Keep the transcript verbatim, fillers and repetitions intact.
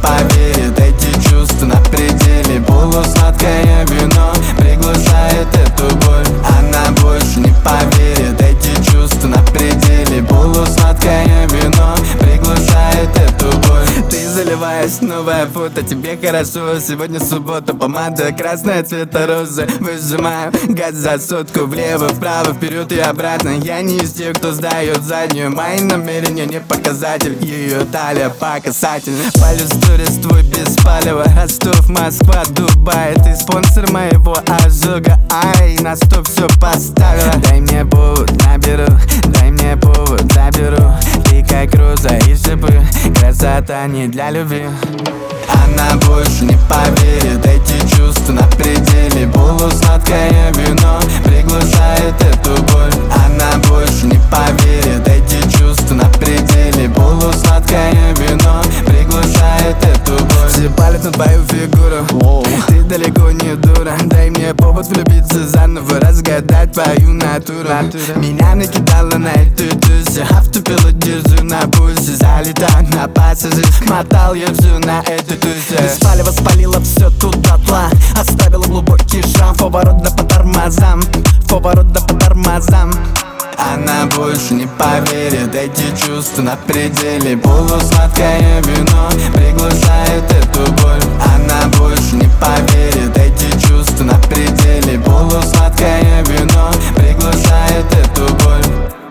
поверит, эти чувства на пределе. Полусладкое вино приглушает эту боль. Она больше не поверит, эти чувства на пределе. Полусладкое вино приглушает эту боль. Ты заливаешь новое фото, тебе хорошо. Сегодня суббота, помада красная цвета розы. Выжимаю газ за сотку, влево, вправо, вперед и обратно. Я не из тех, кто сдает заднюю. Мои намерения не показатель, ее талия по касательной. Палю сторис твой без палева. Ростов, Москва, Дубай. Ты спонсор моего ожога. Ай, на стоп все поставила. Дай мне повод, наберу. Дай мне повод, заберу. Ты как роза и шипы. Красота не для любви. Она больше не поверит, эти чувства на пределе. Полусладкое вино приглушает эту боль. Она больше не поверит, эти чувства на пределе. Полусладкое вино приглушает эту боль. Все палят на твою фигуру, Воу. Ты далеко не дура. Дай мне повод влюбиться заново, разгадать твою натуру. Натура. Меня накидала на эту тусу, автопилот держу на пульсе. Залетаю на пассажир, мотал я всю на эту тусу. Без палева спалила все тут дотла, оставила глубокий шрам. Поворот да по тормозам, поворот да по тормозам. Она больше не поверит, эти чувства на пределе. Полусладкое вино приглушает эту боль. Она больше не поверит, эти чувства на пределе. Полусладкое вино приглушает эту боль.